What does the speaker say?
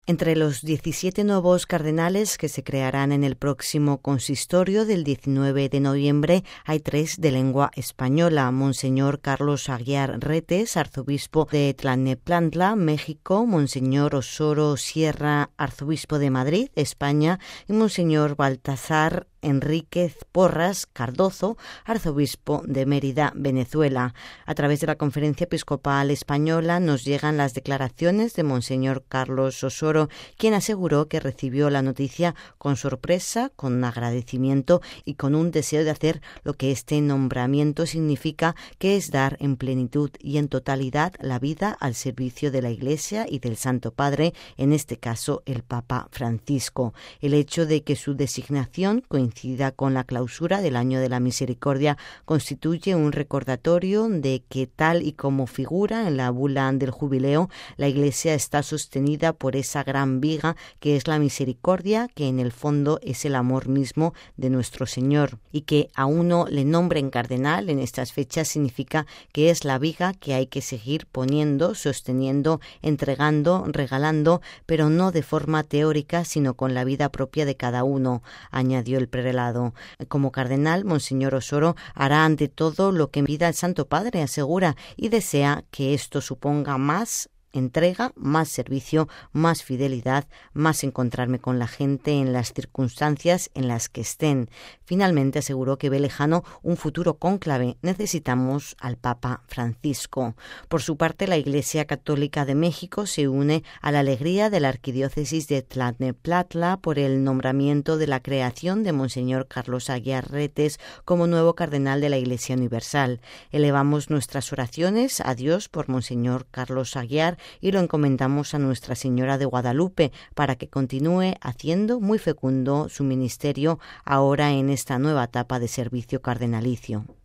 Entre los 17 nuevos cardenales que se crearán en el próximo consistorio del 19 de noviembre hay 3 de lengua española: Monseñor Carlos Aguiar Retes, arzobispo de Tlalnepantla, México; Monseñor Osoro Sierra, arzobispo de Madrid, España; y Monseñor Baltasar Enríquez Porras Cardozo, arzobispo de Mérida, Venezuela. A través de la Conferencia Episcopal Española nos llegan las declaraciones de Monseñor Carlos Osoro, quien aseguró que recibió la noticia con sorpresa, con agradecimiento y con un deseo de hacer lo que este nombramiento significa, que es dar en plenitud y en totalidad la vida al servicio de la Iglesia y del Santo Padre, en este caso el Papa Francisco. El hecho de que su designación coincida con la clausura del Año de la Misericordia constituye un recordatorio de que, tal y como figura en la bula del Jubileo, la Iglesia está sostenida por esa gran viga que es la misericordia, que en el fondo es el amor mismo de nuestro Señor, y que a uno le nombren cardenal en estas fechas significa que es la viga que hay que seguir poniendo, sosteniendo, entregando, regalando, pero no de forma teórica, sino con la vida propia de cada uno, añadió el prelado. Como cardenal, Monseñor Osoro hará ante todo lo que pida el Santo Padre, asegura, y desea que esto suponga más entrega, más servicio, más fidelidad, más encontrarme con la gente en las circunstancias en las que estén. Finalmente aseguró que ve lejano un futuro cónclave. Necesitamos al Papa Francisco. Por su parte, la Iglesia Católica de México se une a la alegría de la Arquidiócesis de Tlalnepantla por el nombramiento de la creación de Monseñor Carlos Aguiar Retes como nuevo cardenal de la Iglesia Universal. Elevamos nuestras oraciones a Dios por Monseñor Carlos Aguiar y lo encomendamos a Nuestra Señora de Guadalupe para que continúe haciendo muy fecundo su ministerio ahora en esta nueva etapa de servicio cardenalicio.